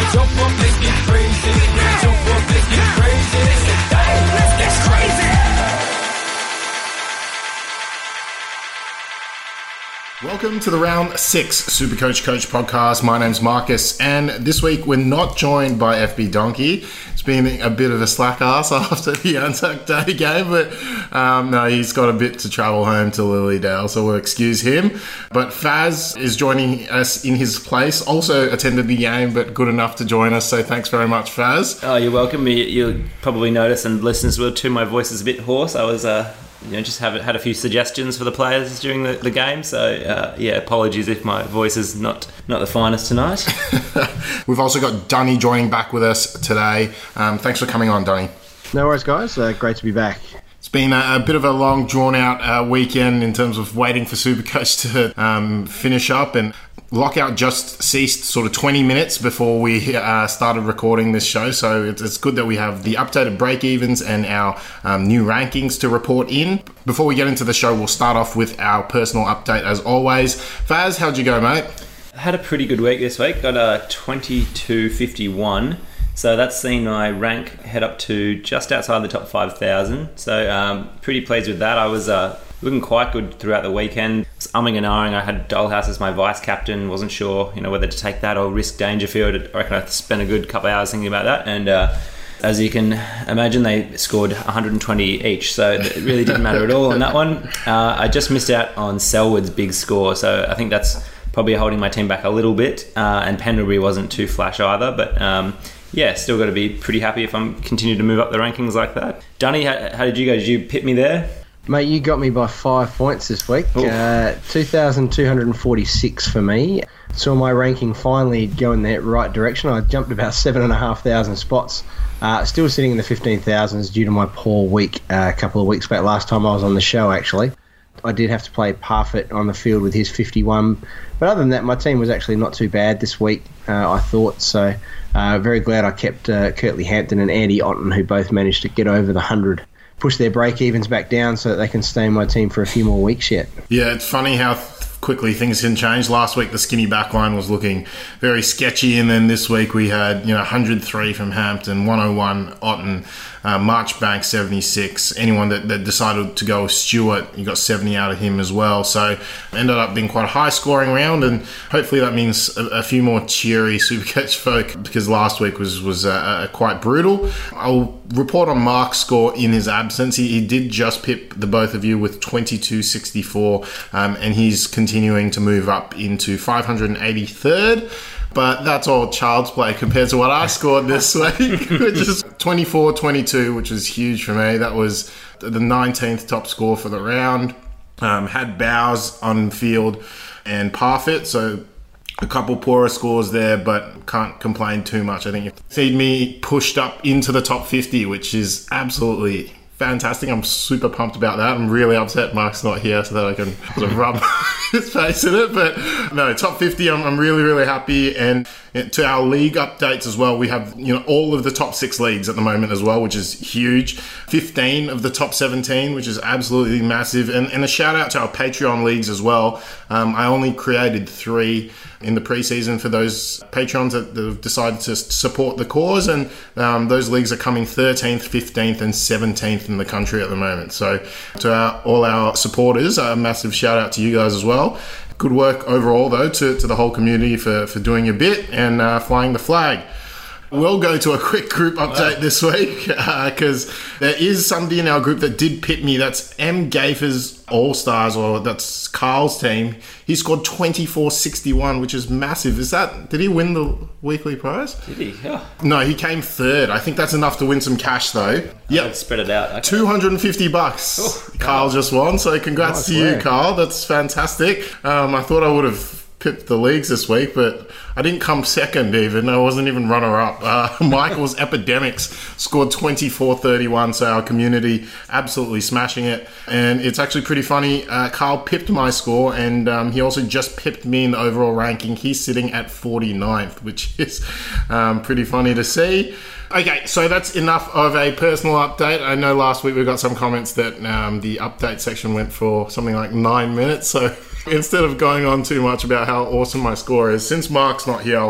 Jump up, let's get crazy. Jump up, let's get crazy. Hey, let's get crazy. Welcome to the Round 6 Supercoach Coach podcast. My name's Marcus, and this week we're not joined by FB Donkey. It's been a bit of a slack ass after the Anzac Day game, but no, he's got a bit to travel home to Lilydale, so we'll excuse him. But Faz is joining us in his place, also attended the game, but good enough to join us, so thanks very much, Faz. Oh, you're welcome. You'll probably notice, and listeners will too, my voice is a bit hoarse. I was... just had a few suggestions for the players during the game, so apologies if my voice is not the finest tonight. We've also got Dunny joining back with us today. Thanks for coming on, Dunny. No worries, guys. Great to be back. It's been a bit of a long, drawn-out weekend in terms of waiting for Supercoach to finish up, and lockout just ceased sort of 20 minutes before we started recording this show, so it's good that we have the updated break-evens and our new rankings to report in. Before we get into the show, we'll start off with our personal update as always. Faz, how'd you go, mate? I had a pretty good week this week. Got a 22.51. So that's seen my rank head up to just outside the top 5,000. So pretty pleased with that. I was looking quite good throughout the weekend. I was umming and ahhing. I had Dollhouse as my vice captain. Wasn't sure, whether to take that or risk Dangerfield. I reckon I spent a good couple of hours thinking about that. And as you can imagine, they scored 120 each. So it really didn't matter at all on that one. I just missed out on Selwood's big score. So I think that's probably holding my team back a little bit. And Pendlebury wasn't too flash either. But... still got to be pretty happy if I'm continue to move up the rankings like that. Dunny, how did you go? Did you pit me there? Mate, you got me by 5 points this week. 2,246 for me. Saw my ranking finally go in the right direction. I jumped about 7,500 spots. Still sitting in the 15,000s due to my poor week a couple of weeks back. Last time I was on the show, actually. I did have to play Parfitt on the field with his 51. But other than that, my team was actually not too bad this week, I thought. So very glad I kept Curtly Hampton and Andy Otten, who both managed to get over the 100, push their break-evens back down so that they can stay in my team for a few more weeks yet. Yeah, it's funny how quickly things can change. Last week, the skinny backline was looking very sketchy, and then this week we had 103 from Hampton, 101 Otten, Marchbank 76. Anyone that decided to go with Stewart, you got 70 out of him as well. So ended up being quite a high scoring round, and hopefully that means a few more cheery Supercoach folk, because last week was quite brutal. I'll report on Mark's score in his absence. He did just pip the both of you with 22.64, and he's continuing to move up into 583rd. But that's all child's play compared to what I scored this week, which is 24.22, which is huge for me. That was the 19th top score for the round. Had Bowes on field and Parfitt, so a couple poorer scores there, but can't complain too much. I think you see me pushed up into the top 50, which is absolutely fantastic. I'm super pumped about that. I'm really upset Mark's not here so that I can sort of rub his face in it. But no, top 50, I'm really, really happy. And to our league updates as well, we have all of the top 6 leagues at the moment as well, which is huge. 15 of the top 17, which is absolutely massive. And a shout out to our Patreon leagues as well. I only created 3 in the preseason for those patrons that have decided to support the cause, and those leagues are coming 13th, 15th and 17th in the country at the moment. So to all our supporters, a massive shout out to you guys as well. Good work overall though to the whole community for doing your bit and flying the flag. We'll go to a quick group update this week because there is somebody in our group that did pit me. That's M. Gaffer's All-Stars, or that's Carl's team. He scored 24.61, which is massive. Did he win the weekly prize? Did he? Yeah. No, he came 3rd. I think that's enough to win some cash though. Yep. Spread it out. Okay. $250. Oh, Carl just won, so congrats to you, Carl. That's fantastic. I thought I would have pipped the leagues this week, but I didn't come second even. I wasn't even runner-up. Michael's Epidemics scored 24.31, so our community absolutely smashing it. And it's actually pretty funny. Carl pipped my score, and he also just pipped me in the overall ranking. He's sitting at 49th, which is pretty funny to see. Okay, so that's enough of a personal update. I know last week we got some comments that the update section went for something like 9 minutes, so instead of going on too much about how awesome my score is, since Mark's not here, I'll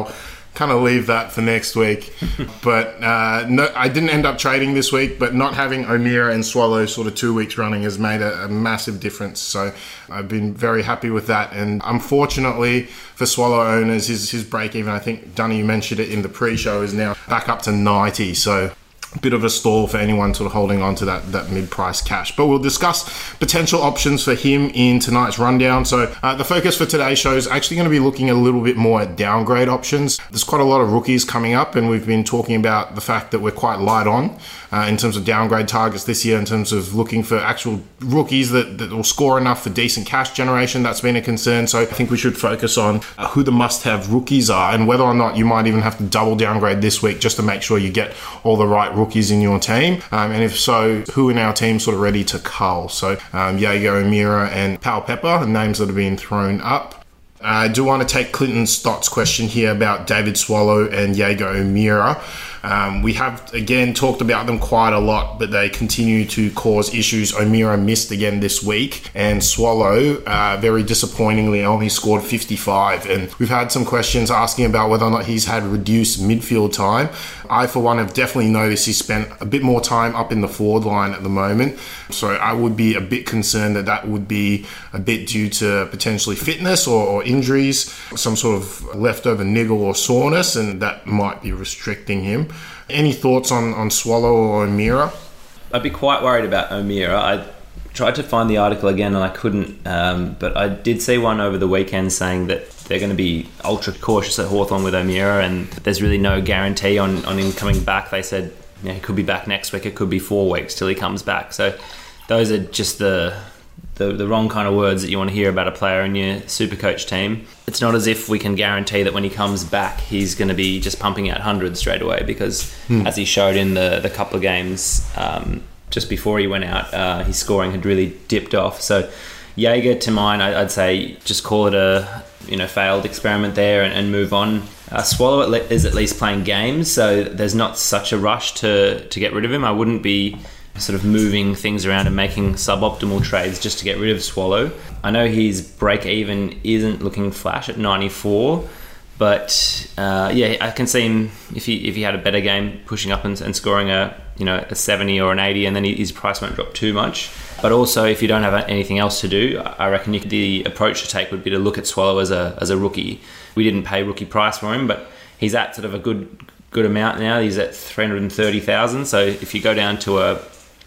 kind of leave that for next week. But no, I didn't end up trading this week, but not having O'Meara and Swallow sort of 2 weeks running has made a massive difference. So I've been very happy with that. And unfortunately for Swallow owners, his break even, I think Dunny, you mentioned it in the pre-show, is now back up to 90. So a bit of a stall for anyone sort of holding on to that mid-price cash. But we'll discuss potential options for him in tonight's rundown. So the focus for today's show is actually going to be looking a little bit more at downgrade options. There's quite a lot of rookies coming up, and we've been talking about the fact that we're quite light on in terms of downgrade targets this year, in terms of looking for actual rookies that will score enough for decent cash generation. That's been a concern. So I think we should focus on who the must-have rookies are, and whether or not you might even have to double downgrade this week just to make sure you get all the right rookies in your team, and if so, who in our team sort of ready to cull? So Jaeger, O'Meara and Pal Pepper, names that have been thrown up. I do want to take Clinton Stott's question here about David Swallow and Jaeger O'Meara. We have, again, talked about them quite a lot, but they continue to cause issues. O'Meara missed again this week, and Swallow, very disappointingly, only scored 55. And we've had some questions asking about whether or not he's had reduced midfield time. I, for one, have definitely noticed he spent a bit more time up in the forward line at the moment. So I would be a bit concerned that would be a bit due to potentially fitness or injuries, some sort of leftover niggle or soreness, and that might be restricting him. Any thoughts on Swallow or O'Meara? I'd be quite worried about O'Meara. I tried to find the article again and I couldn't, but I did see one over the weekend saying that they're going to be ultra cautious at Hawthorn with O'Meara, and there's really no guarantee on him coming back. They said he could be back next week, it could be 4 weeks till he comes back. So those are just the wrong kind of words that you want to hear about a player in your Supercoach team. It's not as if we can guarantee that when he comes back he's going to be just pumping out hundreds straight away, because as he showed in the couple of games just before he went out, his scoring had really dipped off. So Jaeger, to mine, I'd say just call it a failed experiment there and move on. Swallow is at least playing games, so there's not such a rush to get rid of him. I wouldn't be sort of moving things around and making suboptimal trades just to get rid of Swallow. I know his break even isn't looking flash at 94, but I can see him if he had a better game pushing up and scoring a 70 or an 80, and then his price won't drop too much. But also, if you don't have anything else to do, I reckon the approach to take would be to look at Swallow as a rookie. We didn't pay rookie price for him, but he's at sort of a good amount now. He's at 330,000. So if you go down to a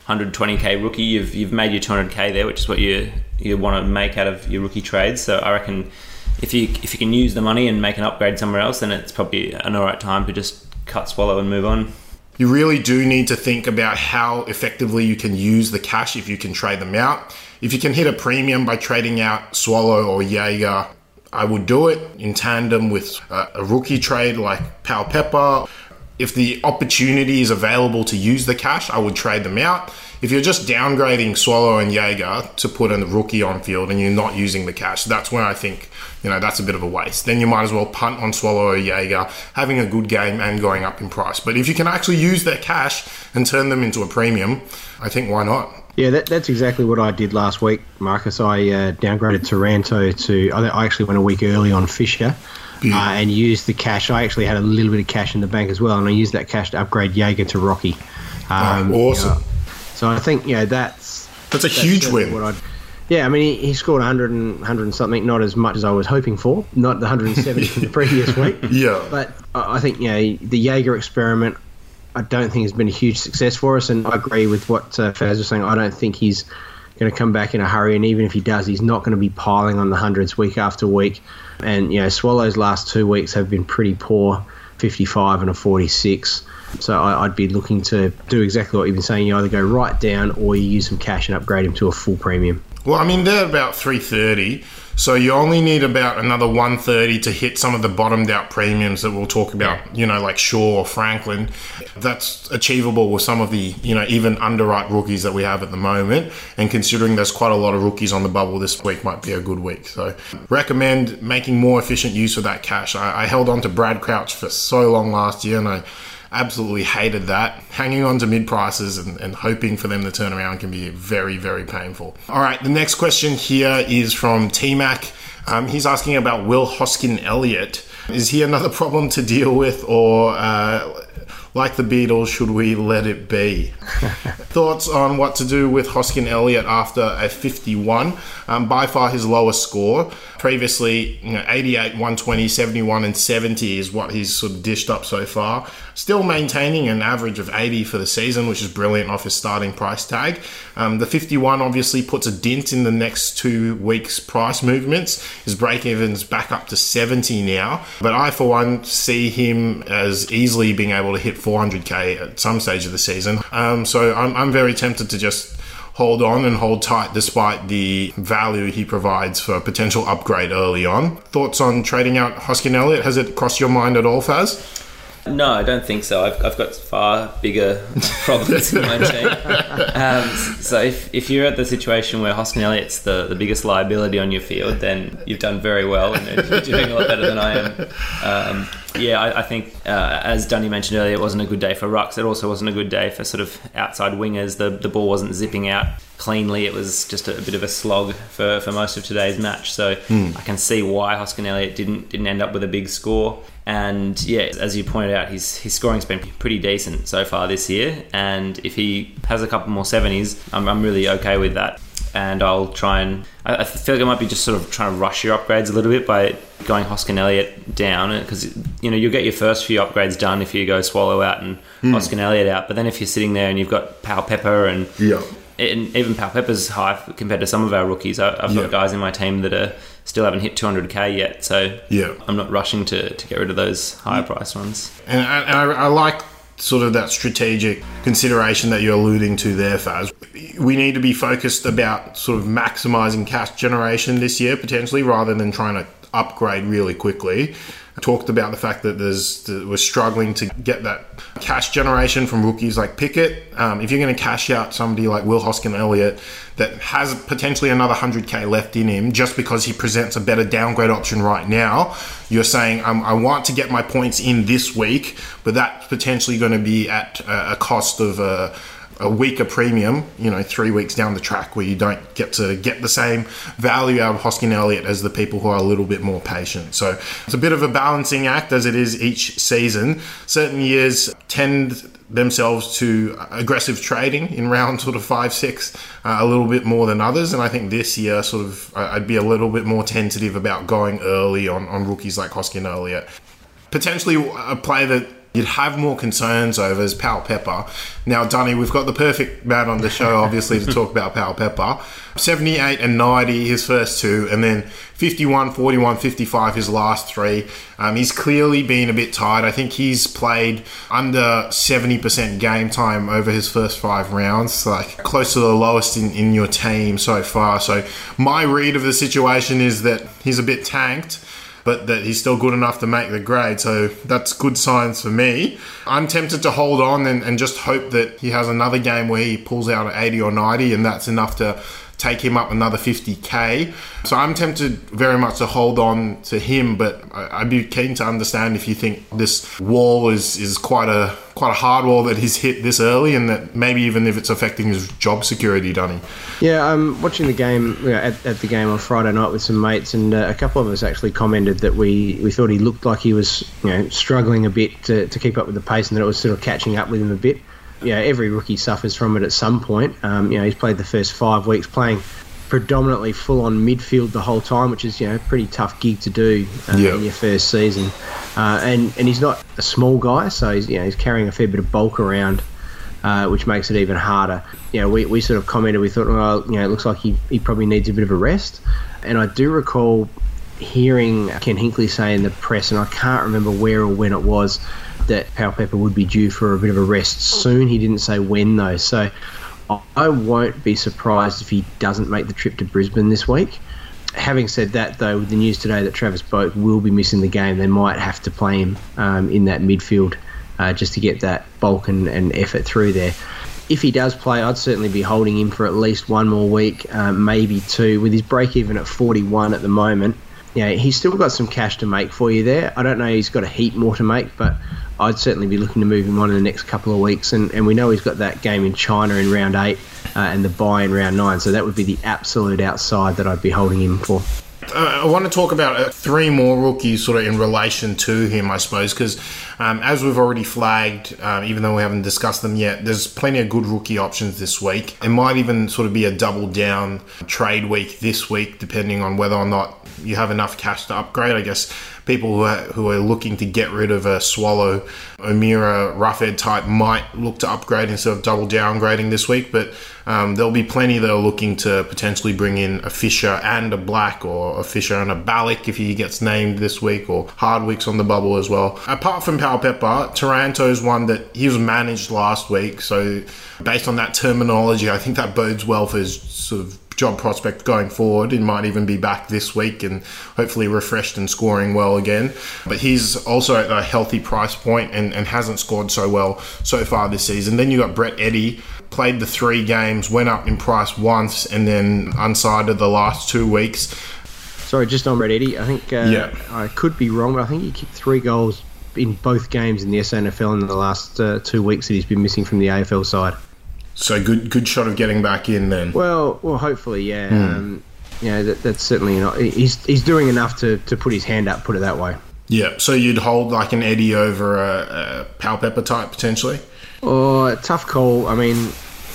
120k rookie, you've made your 200k there, which is what you want to make out of your rookie trades. So I reckon if you can use the money and make an upgrade somewhere else, then it's probably an alright time to just cut Swallow and move on. You really do need to think about how effectively you can use the cash if you can trade them out. If you can hit a premium by trading out Swallow or Jaeger, I would do it in tandem with a rookie trade like Pal Pepper. If the opportunity is available to use the cash, I would trade them out. If you're just downgrading Swallow and Jaeger to put a rookie on field and you're not using the cash, that's where I think that's a bit of a waste. Then you might as well punt on Swallow or Jaeger, having a good game and going up in price. But if you can actually use their cash and turn them into a premium, I think why not? Yeah, that's exactly what I did last week, Marcus. I downgraded Taranto to... I actually went a week early on Fisher and used the cash. I actually had a little bit of cash in the bank as well, and I used that cash to upgrade Jaeger to Rocky. Awesome. So I think, that's a huge win. I mean, he scored 100 and something, not as much as I was hoping for, not the 170 from the previous week. Yeah. But I think, the Jaeger experiment, I don't think has been a huge success for us, and I agree with what Faz was saying. I don't think he's going to come back in a hurry, and even if he does, he's not going to be piling on the hundreds week after week. And, Swallow's last 2 weeks have been pretty poor, 55 and a 46. So I'd be looking to do exactly what you've been saying. You either go right down or you use some cash and upgrade him to a full premium. Well, I mean, they're about 330, so you only need about another 130 to hit some of the bottomed out premiums that we'll talk about, like Shaw or Franklin. That's achievable with some of the, even underwrite rookies that we have at the moment. And considering there's quite a lot of rookies on the bubble this week, might be a good week. So recommend making more efficient use of that cash. I held on to Brad Crouch for so long last year, and I absolutely hated that. Hanging on to mid prices and hoping for them to turn around can be very, very painful. All right, the next question here is from T-Mac. He's asking about Will Hoskin-Elliott. Is he another problem to deal with, or like the Beatles, should we let it be? Thoughts on what to do with Hoskin Elliott after a 51? By far his lowest score. Previously, 88, 120, 71 and 70 is what he's sort of dished up so far. Still maintaining an average of 80 for the season, which is brilliant off his starting price tag. The 51 obviously puts a dent in the next 2 weeks' price movements. His break-even's back up to 70 now. But I, for one, see him as easily being able to hit 400k at some stage of the season. So I'm very tempted to just hold on and hold tight despite the value he provides for a potential upgrade early on. Thoughts on trading out Hoskin Elliott? Has it crossed your mind at all, Faz? No, I don't think so. I've got far bigger problems in my team. So if you're at the situation where Hoskin Elliott's the biggest liability on your field, then you've done very well and you're doing a lot better than I am. I think, as Dunny mentioned earlier, it wasn't a good day for rucks. It also wasn't a good day for sort of outside wingers. The ball wasn't zipping out cleanly. It was just a bit of a slog for most of today's match. So I can see why Hoskin Elliott didn't end up with a big score. And yeah, as you pointed out, his scoring's been pretty decent so far this year. And if he has a couple more 70s, I'm really okay with that. And I'll try and... I feel like I might be just sort of trying to rush your upgrades a little bit by going Hoskin Elliott down, because you'll get your first few upgrades done if you go Swallow out and Hoskin Elliott out. But then if you're sitting there and you've got Pal Pepper and even Pal Pepper's high compared to some of our rookies. I've got guys in my team that still haven't hit 200k yet, so I'm not rushing to get rid of those higher price ones. And I like sort of that strategic consideration that you're alluding to there, Faz. We need to be focused about sort of maximising cash generation this year, potentially, rather than trying to upgrade really quickly. I talked about the fact that we're struggling to get that cash generation from rookies like Pickett. If you're going to cash out somebody like Will Hoskin Elliott that has potentially another 100k left in him just because he presents a better downgrade option right now, you're saying, I want to get my points in this week, but that's potentially going to be at a cost of a weaker premium, 3 weeks down the track, where you don't get to get the same value out of Hoskin Elliott as the people who are a little bit more patient. So it's a bit of a balancing act, as it is each season. Certain years tend themselves to aggressive trading in round sort of 5-6 a little bit more than others, and I think this year sort of I'd be a little bit more tentative about going early on rookies like Hoskin Elliott. Potentially a player that you'd have more concerns over is Pal Pepper. Now, Dunny, we've got the perfect man on the show, obviously, to talk about Pal Pepper. 78 and 90, his first two, and then 51, 41, 55, his last three. He's clearly been a bit tired. I think he's played under 70% game time over his first 5 rounds, like close to the lowest in your team so far. So my read of the situation is that he's a bit tanked, but that he's still good enough to make the grade. So that's good signs for me. I'm tempted to hold on and just hope that he has another game where he pulls out at 80 or 90, and that's enough to take him up another 50k. So I'm tempted very much to hold on to him, but I'd be keen to understand if you think this wall is quite a hard wall that he's hit this early, and that maybe even if it's affecting his job security, Dunny. Yeah, I'm watching the game at the game on Friday night with some mates, and a couple of us actually commented that we thought he looked like he was struggling a bit to keep up with the pace, and that it was sort of catching up with him a bit. Every rookie suffers from it at some point. He's played the first 5 weeks playing predominantly full-on midfield the whole time, which is a pretty tough gig to do in your first season. And he's not a small guy, so he's carrying a fair bit of bulk around, which makes it even harder. We sort of commented, we thought, it looks like he probably needs a bit of a rest. And I do recall hearing Ken Hinkley say in the press, and I can't remember where or when it was, that Pal Pepper would be due for a bit of a rest soon. He didn't say when though, so I won't be surprised if he doesn't make the trip to Brisbane this week. Having said that though, with the news today that Travis Boak will be missing the game, they might have to play him in that midfield just to get that bulk and effort through there. If he does play, I'd certainly be holding him for at least 1 more week, maybe 2. With his break even at 41 at the moment, he's still got some cash to make for you there. I don't know he's got a heap more to make, but I'd certainly be looking to move him on in the next couple of weeks. And we know he's got that game in China in round 8 and the bye in round 9. So that would be the absolute outside that I'd be holding him for. I want to talk about 3 more rookies sort of in relation to him, I suppose, because as we've already flagged, even though we haven't discussed them yet, there's plenty of good rookie options this week. It might even sort of be a double down trade week this week, depending on whether or not you have enough cash to upgrade. I guess people who are looking to get rid of a Swallow, O'Meara, Roughhead type might look to upgrade instead of double downgrading this week, but there'll be plenty that are looking to potentially bring in a Fisher and a Black, or a Fisher and a Ballack if he gets named this week, or Hardwick's on the bubble as well. Apart from Powell-Pepper, Taranto's one that he was managed last week, so based on that terminology, I think that bodes well for his sort of job prospect going forward. He might even be back this week and hopefully refreshed and scoring well again. But he's also at a healthy price point and hasn't scored so well so far this season. Then you got Brett Eddy, played the 3 games, went up in price once and then unsided the last 2 weeks. Sorry, just on Brett Eddy, I think I could be wrong, but I think he kicked 3 goals in both games in the SANFL in the last 2 weeks that he's been missing from the AFL side. So good shot of getting back in then. Well, hopefully, yeah. That's certainly not. He's doing enough to put his hand up. Put it that way. Yeah. So you'd hold like an Eddy over a Powell-Pepper type potentially. Oh, tough call. I mean,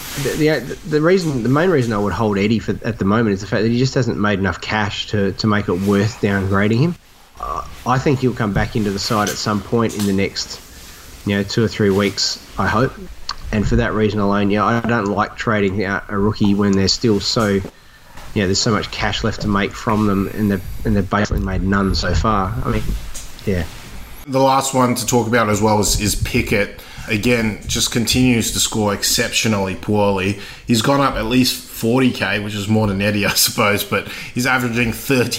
the main reason I would hold Eddy at the moment is the fact that he just hasn't made enough cash to make it worth downgrading him. I think he'll come back into the side at some point in the next 2 or 3 weeks, I hope. And for that reason alone, I don't like trading out a rookie when there's still there's so much cash left to make from them, and they've basically made none so far. I mean, yeah. The last one to talk about as well is Pickett. Again, just continues to score exceptionally poorly. He's gone up at least 40k, which is more than Eddy, I suppose, but he's averaging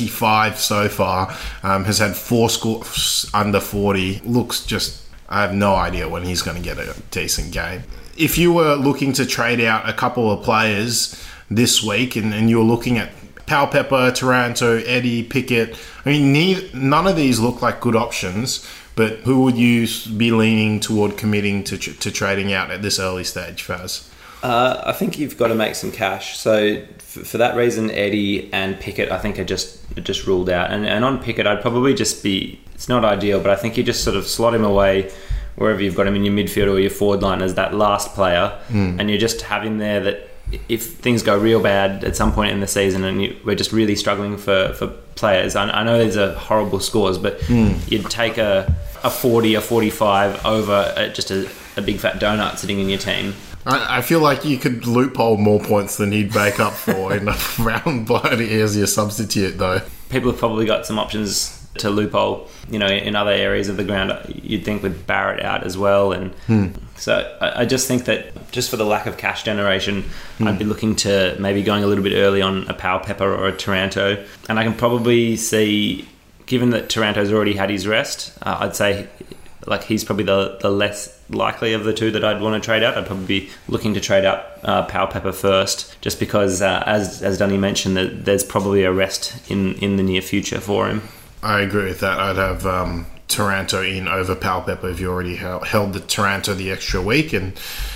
35 so far. Has had 4 scores under 40. Looks just... I have no idea when he's going to get a decent game. If you were looking to trade out a couple of players this week and you were looking at Powell-Pepper, Taranto, Eddy, Pickett, I mean, none of these look like good options, but who would you be leaning toward committing to trading out at this early stage, Faz? I think you've got to make some cash. So for that reason, Eddy and Pickett, I think are just ruled out. And on Pickett, I'd probably just be... It's not ideal, but I think you just sort of slot him away wherever you've got him in your midfield or your forward line as that last player, and you just have him there that if things go real bad at some point in the season and we're just really struggling for players, I know these are horrible scores, but you'd take a 40, a 45 over just a big fat donut sitting in your team. I feel like you could loophole more points than he'd make up for in a round bloody as your substitute, though. People have probably got some options to loophole, in other areas of the ground. You'd think with Barrett out as well, and so I just think that just for the lack of cash generation, I'd be looking to maybe going a little bit early on a Powell-Pepper or a Taranto, and I can probably see, given that Taranto's already had his rest, I'd say like he's probably the less likely of the two that I'd want to trade out. I'd probably be looking to trade out Powell-Pepper first, just because as Dunny mentioned, that there's probably a rest in the near future for him. I agree with that. I'd have Taranto in over Powell-Pepper if you already held the Taranto the extra week, and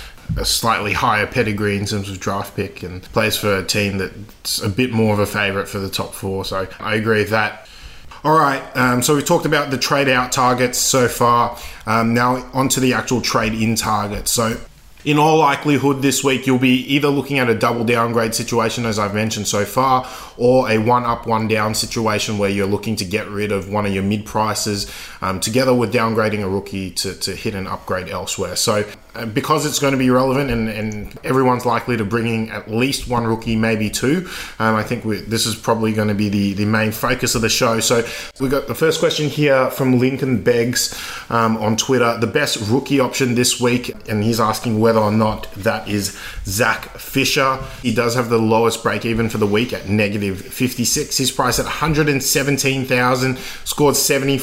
a slightly higher pedigree in terms of draft pick, and plays for a team that's a bit more of a favourite for the top 4. So I agree with that. All right, so we've talked about the trade-out targets so far. Now onto the actual trade-in targets. So in all likelihood this week, you'll be either looking at a double downgrade situation, as I've mentioned so far, or a 1 up, 1 down situation where you're looking to get rid of one of your mid prices, together with downgrading a rookie to hit an upgrade elsewhere. So because it's going to be relevant and everyone's likely to bring in at least 1 rookie, maybe 2, I think this is probably going to be the main focus of the show. So we got the first question here from Lincoln Beggs on Twitter. The best rookie option this week, and he's asking whether or not that is Zach Fisher. He does have the lowest break even for the week at negative 56. His price at 117,000, scored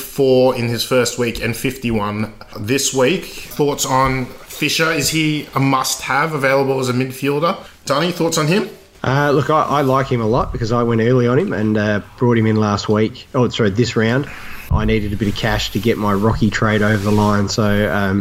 74 in his first week and 51 this week. Thoughts on Fisher? Is he a must-have available as a midfielder? Dunny, thoughts on him? Look, I like him a lot because I went early on him and brought him in this round. I needed a bit of cash to get my Rocky trade over the line, so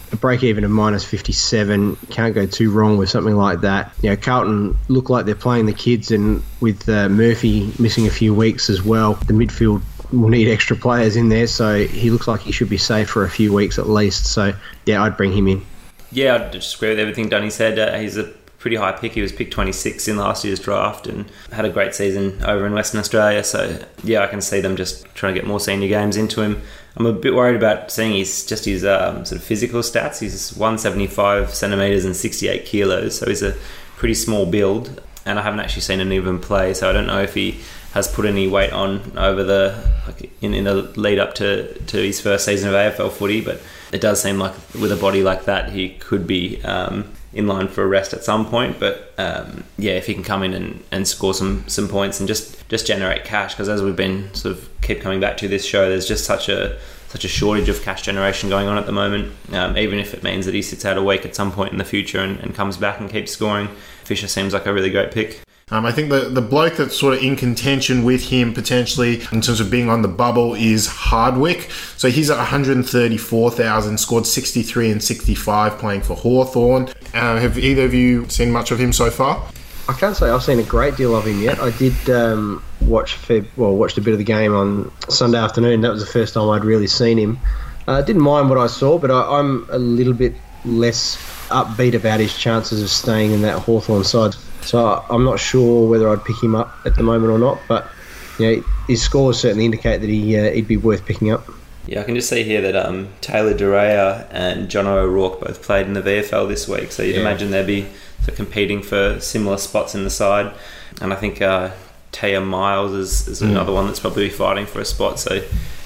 a break even of -57. Can't go too wrong with something like that. Carlton look like they're playing the kids, and with Murphy missing a few weeks as well, the midfield will need extra players in there, so he looks like he should be safe for a few weeks at least. So, yeah, I'd bring him in. Yeah, I'd just agree with everything Dunny said. He's a pretty high pick. He was picked 26 in last year's draft and had a great season over in Western Australia. So, yeah, I can see them just trying to get more senior games into him. I'm a bit worried about seeing his sort of physical stats. He's 175 centimetres and 68 kilos, so he's a pretty small build. And I haven't actually seen any of him play, so I don't know if he has put any weight on over in the lead up to his first season of AFL footy, but it does seem like with a body like that he could be in line for a rest at some point. But if he can come in and score some points and just generate cash, because as we've been sort of keep coming back to this show, there's just such a shortage of cash generation going on at the moment. Even if it means that he sits out a week at some point in the future and comes back and keeps scoring, Fisher seems like a really great pick. I think the bloke that's sort of in contention with him potentially in terms of being on the bubble is Hardwick. So he's at 134,000, scored 63 and 65 playing for Hawthorn. Have either of you seen much of him so far? I can't say I've seen a great deal of him yet. I did watched a bit of the game on Sunday afternoon. That was the first time I'd really seen him. Didn't mind what I saw, but I'm a little bit less upbeat about his chances of staying in that Hawthorn side. So I'm not sure whether I'd pick him up at the moment or not, but his scores certainly indicate that he'd be worth picking up. Yeah, I can just see here that Taylor Duryea and John O'Rourke both played in the VFL this week, so you'd imagine they'd be sort of competing for similar spots in the side. And I think Taya Miles is another one that's probably fighting for a spot. So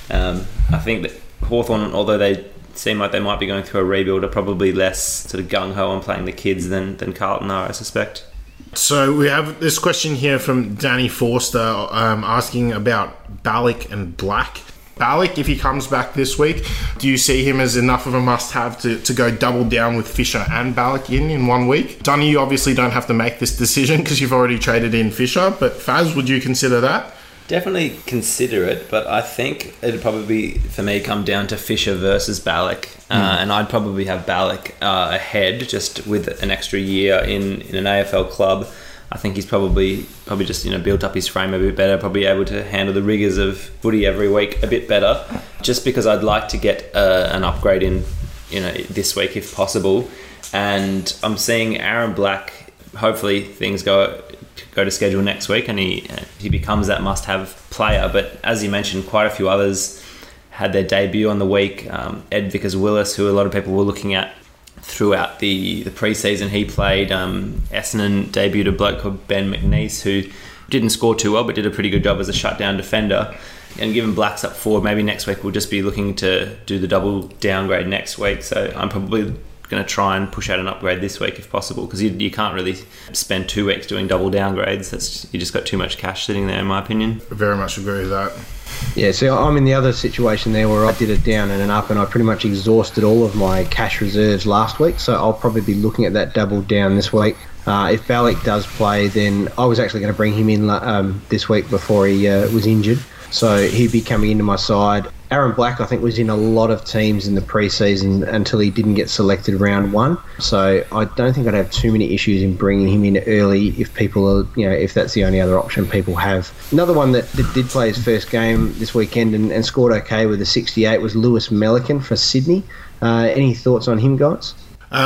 I think that Hawthorn, although they seem like they might be going through a rebuild, are probably less sort of gung-ho on playing the kids than Carlton are, I suspect. So we have this question here from Danny Forster asking about Balloch and Black. Balloch, if he comes back this week, do you see him as enough of a must-have to go double down with Fisher and Balloch in 1 week? Dunny, you obviously don't have to make this decision because you've already traded in Fisher, but Faz, would you consider that? Definitely consider it, but I think it'd probably, for me, come down to Fisher versus Balloch. And I'd probably have Balloch ahead, just with an extra year in an AFL club. I think he's probably just built up his frame a bit better, probably able to handle the rigours of footy every week a bit better. Just because I'd like to get an upgrade in this week if possible. And I'm seeing Aaron Black. Hopefully things go to schedule next week and he becomes that must-have player. But as you mentioned, quite a few others had their debut on the week. Ed Vickers-Willis, who a lot of people were looking at throughout the pre-season, he played. Essendon debuted a bloke called Ben McNeese, who didn't score too well but did a pretty good job as a shutdown defender. And given Black's up forward, maybe next week we'll just be looking to do the double downgrade next week. So I'm probably going to try and push out an upgrade this week if possible, because you can't really spend 2 weeks doing double downgrades. You just got too much cash sitting there, in my opinion. I very much agree with that. Yeah, so I'm in the other situation there where I did a down and an up, and I pretty much exhausted all of my cash reserves last week, so I'll probably be looking at that double down this week. If Balloch does play, then I was actually going to bring him in this week before he was injured, so he'd be coming into my side. Aaron Black, I think, was in a lot of teams in the pre-season until he didn't get selected round 1. So I don't think I'd have too many issues in bringing him in early if people are, if that's the only other option people have. Another one that did play his first game this weekend and scored okay with a 68 was Lewis Melican for Sydney. Any thoughts on him, guys?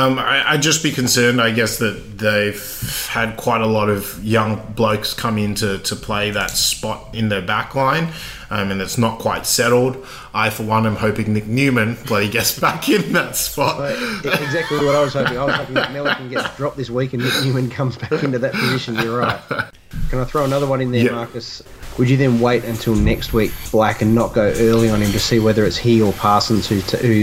I'd just be concerned, I guess, that they've had quite a lot of young blokes come in to play that spot in their back line, and it's not quite settled. I, for one, am hoping Nick Newman bloody gets back in that spot. Exactly what I was hoping. I was hoping that Melican gets dropped this week and Nick Newman comes back into that position. You're right. Can I throw another one in there, yeah. Marcus? Would you then wait until next week, Black, and not go early on him to see whether it's he or Parsons who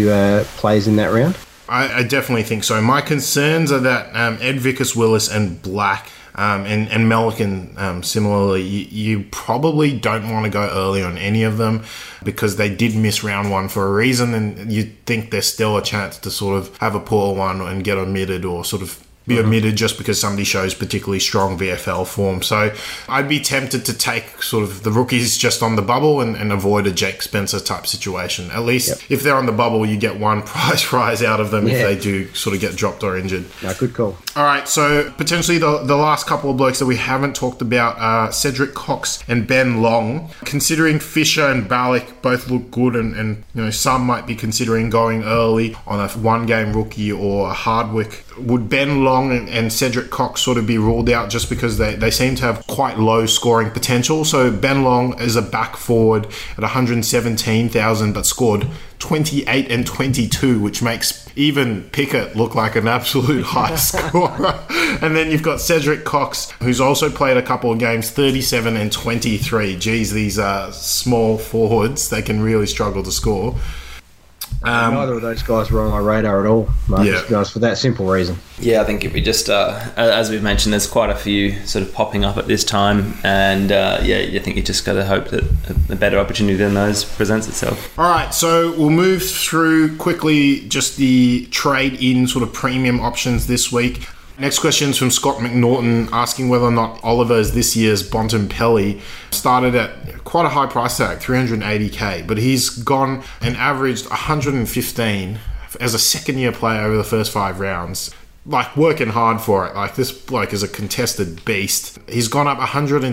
plays in that round? I definitely think so. My concerns are that Ed Vickers-Willis and Black and Melican, similarly, you probably don't want to go early on any of them because they did miss round 1 for a reason, and you think there's still a chance to sort of have a poor one and get omitted or sort of be omitted just because somebody shows particularly strong VFL form. So I'd be tempted to take sort of the rookies just on the bubble and avoid a Jake Spencer type situation. At least if they're on the bubble, you get one prize rise out of them if they do sort of get dropped or injured. No, good call. All right, so potentially the last couple of blokes that we haven't talked about are Cedric Cox and Ben Long. Considering Fisher and Ballack both look good and some might be considering going early on a one-game rookie or a Hardwick, would Ben Long and Cedric Cox sort of be ruled out just because they seem to have quite low scoring potential? So Ben Long is a back forward at 117,000 but scored 28 and 22, which makes even Pickett look like an absolute high scorer. And then you've got Cedric Cox, who's also played a couple of games, 37 and 23. Geez, these small forwards, they can really struggle to score. Neither of those guys were on my radar at all, Marcus, guys, for that simple reason. Yeah, I think if we just, as we've mentioned, there's quite a few sort of popping up at this time, and I think you just got to hope that a better opportunity than those presents itself. All right, so we'll move through quickly just the trade-in sort of premium options this week. Next question is from Scott McNaughton, asking whether or not Oliver is this year's Bontempelli. Started at quite a high price tag, 380k, but he's gone and averaged 115 as a second-year player over the first 5 rounds. Like, working hard for it. Like, this bloke is a contested beast. He's gone up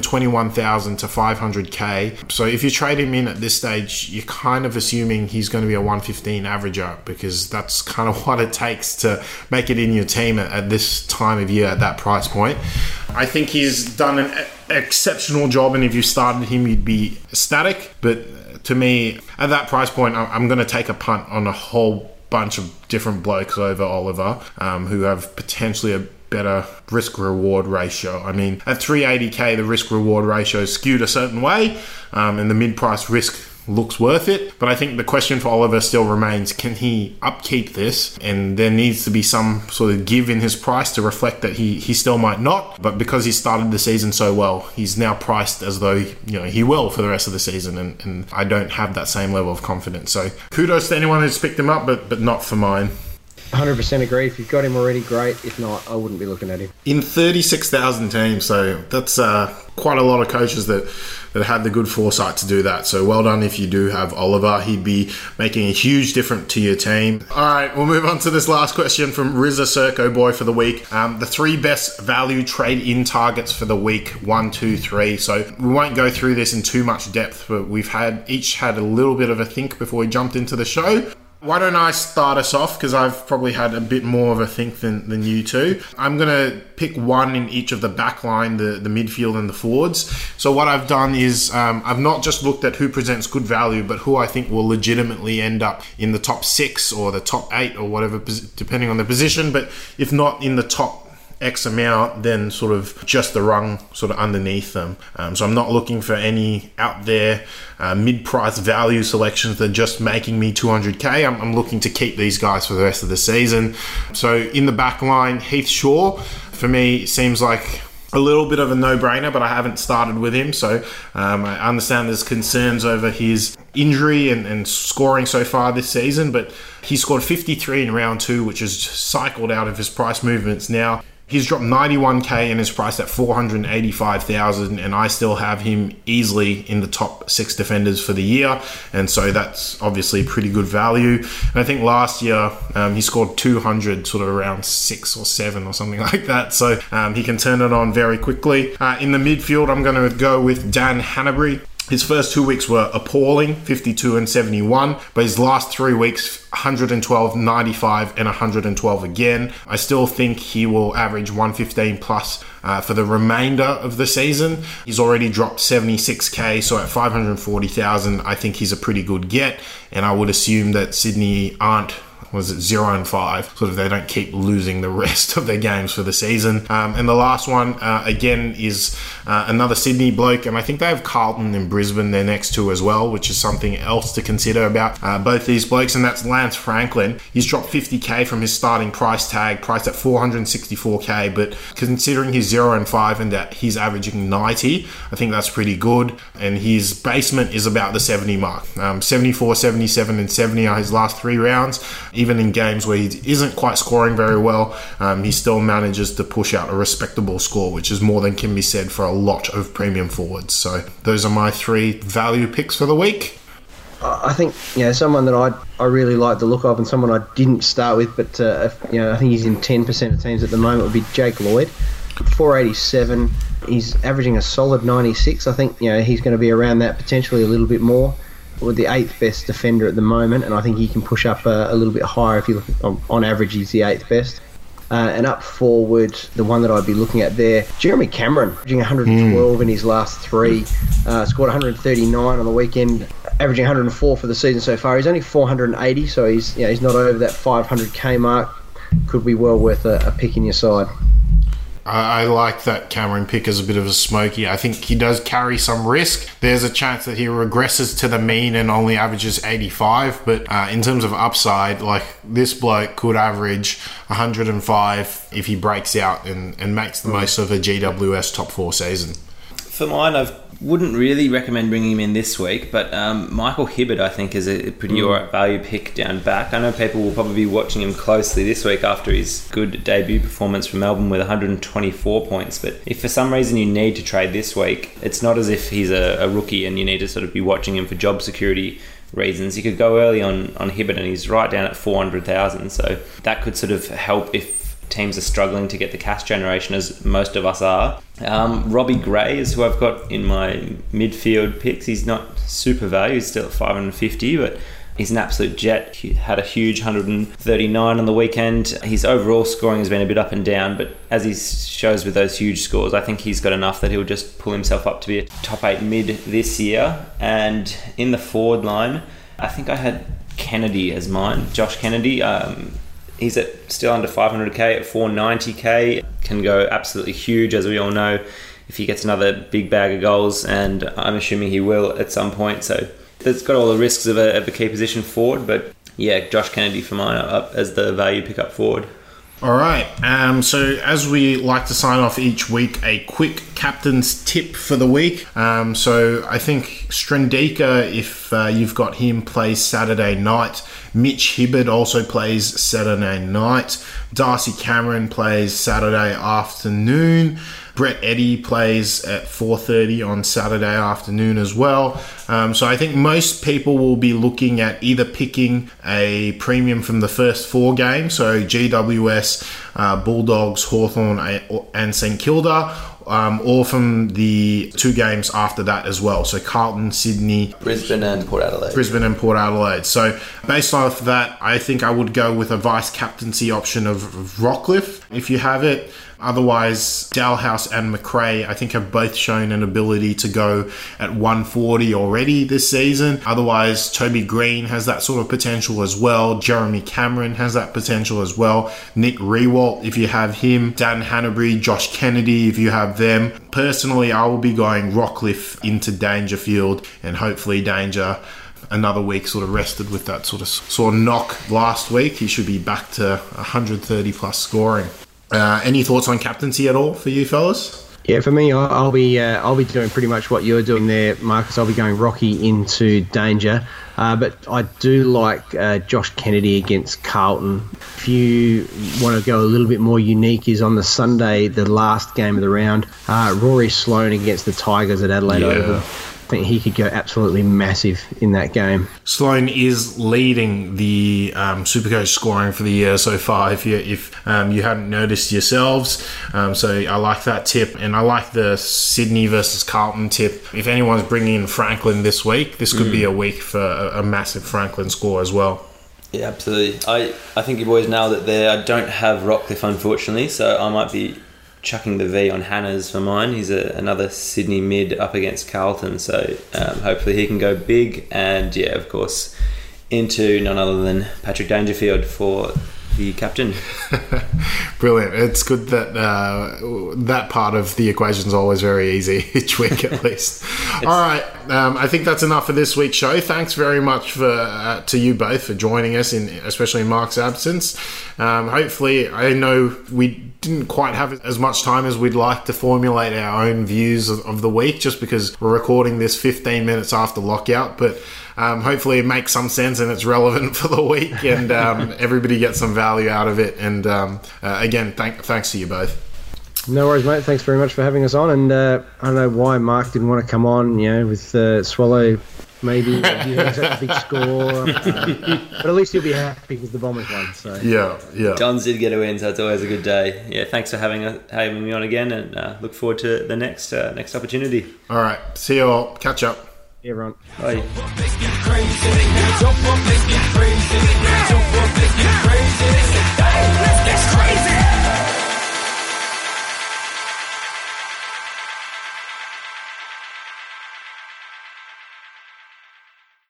121,000 to 500k. So if you trade him in at this stage, you're kind of assuming he's going to be a 115 averager, because that's kind of what it takes to make it in your team at this time of year at that price point. I think he's done an exceptional job, and if you started him, you'd be ecstatic. But to me, at that price point, I'm going to take a punt on a whole bunch of different blokes over Oliver, who have potentially a better risk-reward ratio. I mean, at 380k, the risk-reward ratio is skewed a certain way, and the mid-price risk looks worth it. But I think the question for Oliver still remains, can he upkeep this? And there needs to be some sort of give in his price to reflect that he still might not. But because he started the season so well, he's now priced as though he will for the rest of the season, and I don't have that same level of confidence. So kudos to anyone who's picked him up, but not for mine. 100% agree. If you've got him already, great. If not, I wouldn't be looking at him. In 36,000 teams, so that's quite a lot of coaches that had the good foresight to do that. So well done if you do have Oliver. He'd be making a huge difference to your team. All right, we'll move on to this last question from Rizza Serco Boy for the week. The 3 best value trade-in targets for the week, 1, 2, 3. So we won't go through this in too much depth, but we've each had a little bit of a think before we jumped into the show. Why don't I start us off, because I've probably had a bit more of a think than you two. I'm going to pick one in each of the back line, the midfield and the forwards. So what I've done is I've not just looked at who presents good value, but who I think will legitimately end up in the top 6 or the top 8 or whatever, depending on the position. But if not in the top X amount, then sort of just the rung sort of underneath them. So I'm not looking for any out there mid-price value selections that are just making me 200k. I'm looking to keep these guys for the rest of the season. So in the back line, Heath Shaw, for me, seems like a little bit of a no-brainer, but I haven't started with him. So I understand there's concerns over his injury and scoring so far this season, but he scored 53 in round 2, which is cycled out of his price movements now. He's dropped 91k and is priced at 485,000, and I still have him easily in the top 6 defenders for the year, and so that's obviously pretty good value. And I think last year he scored 200 sort of around 6 or 7 or something like that, so he can turn it on very quickly. In the midfield, I'm going to go with Dan Hannebery. His first 2 weeks were appalling, 52 and 71, but his last 3 weeks, 112, 95, and 112 again. I still think he will average 115 plus for the remainder of the season. He's already dropped 76k, so at 540,000, I think he's a pretty good get, and I would assume that Sydney aren't 0 and 5, sort of they don't keep losing the rest of their games for the season. And the last one again is another Sydney bloke, and I think they have Carlton and Brisbane their next 2 as well, which is something else to consider about both these blokes, and that's Lance Franklin. He's dropped 50k from his starting price tag, priced at 464k, but considering he's 0 and 5 and that he's averaging 90, I think that's pretty good, and his basement is about the 70 mark. 74, 77 and 70 are his last 3 rounds. even in games where he isn't quite scoring very well, he still manages to push out a respectable score, which is more than can be said for a lot of premium forwards. So those are my 3 value picks for the week. I think someone that I really like the look of, and someone I didn't start with, but I think he's in 10% of teams at the moment, would be Jake Lloyd. 487. He's averaging a solid 96. I think he's going to be around that, potentially a little bit more. We're the 8th best defender at the moment, and I think he can push up a little bit higher. If you look on average, he's the 8th best. And up forward, the one that I'd be looking at there, Jeremy Cameron, averaging 112 in his last 3, scored 139 on the weekend, averaging 104 for the season so far. He's only 480, so he's not over that 500k mark. Could be well worth a pick in your side. I like that Cameron pick as a bit of a smoky. I think he does carry some risk. There's a chance that he regresses to the mean and only averages 85, but in terms of upside, like, this bloke could average 105 if he breaks out and makes the most of a GWS top 4 season. For mine, I wouldn't really recommend bringing him in this week, but Michael Hibberd, I think, is a pretty alright value pick down back. I know people will probably be watching him closely this week after his good debut performance from Melbourne with 124 points, but if for some reason you need to trade this week, it's not as if he's a rookie and you need to sort of be watching him for job security reasons. You could go early on Hibberd, and he's right down at 400,000, so that could sort of help if teams are struggling to get the cash generation, as most of us are. Robbie Gray is who I've got in my midfield picks. He's not super value, he's still at 550, but he's an absolute jet. He had a huge 139 on the weekend. His overall scoring has been a bit up and down, but as he shows with those huge scores, I think he's got enough that he'll just pull himself up to be a top 8 mid this year. And in the forward line, I think I had Kennedy as mine, Josh Kennedy. He's still under 500k at 490k. Can go absolutely huge, as we all know, if he gets another big bag of goals, and I'm assuming he will at some point. So it's got all the risks of a key position forward, but yeah, Josh Kennedy for mine up as the value pickup forward. All right, so as we like to sign off each week, a quick captain's tip for the week. So I think Strendika, if you've got him, plays Saturday night. Mitch Hibberd also plays Saturday night. Darcy Cameron plays Saturday afternoon. Brett Eddy plays at 4:30 on Saturday afternoon as well. So I think most people will be looking at either picking a premium from the first 4 games, so GWS, Bulldogs, Hawthorn and St Kilda, or from the 2 games after that as well. So Carlton, Sydney, Brisbane and Port Adelaide. So based off that, I think I would go with a vice captaincy option of Rockcliffe if you have it. Otherwise, Dalhouse and McRae, I think, have both shown an ability to go at 140 already this season. Otherwise, Toby Green has that sort of potential as well. Jeremy Cameron has that potential as well. Nick Rewalt, if you have him. Dan Hanbury, Josh Kennedy, if you have them. Personally, I will be going Rockcliffe into Dangerfield, and hopefully Danger another week sort of rested with that sort of knock last week. He should be back to 130 plus scoring. Any thoughts on captaincy at all for you fellas? Yeah, for me, I'll be doing pretty much what you're doing there, Marcus. I'll be going Rocky into Danger, but I do like Josh Kennedy against Carlton. If you want to go a little bit more unique, is on the Sunday, the last game of the round, Rory Sloane against the Tigers at Adelaide Oval. I think he could go absolutely massive in that game. Sloane is leading the Supercoach scoring for the year so far, if you hadn't noticed yourselves. So I like that tip, and I like the Sydney versus Carlton tip. If anyone's bringing in Franklin this week, this could be a week for a massive Franklin score as well. Yeah, absolutely. I think you boys nailed it there. I don't have Rockcliffe, unfortunately, so I might be chucking the V on Hannah's for mine. He's another Sydney mid up against Carlton, so hopefully he can go big. And yeah, of course, into none other than Patrick Dangerfield for the captain. Brilliant. It's good that that part of the equation is always very easy each week at least. All right, I think that's enough for this week's show. Thanks very much to you both for joining us, especially in Mark's absence. Hopefully, I know we didn't quite have as much time as we'd like to formulate our own views of the week, just because we're recording this 15 minutes after lockout, but hopefully it makes some sense and it's relevant for the week, and everybody gets some value out of it. And again, thanks to you both. No worries, mate. Thanks very much for having us on. And I don't know why Mark didn't want to come on, with Swallow maybe. You had such a big score. But at least he'll be happy because the Bombers won. So. Yeah. Dons did get a win, so it's always a good day. Yeah, thanks for having me on again, and look forward to the next opportunity. All right. See you all. Catch up. Yeah, everyone. Bye. Let's get crazy. Jump up, let's get crazy. Jump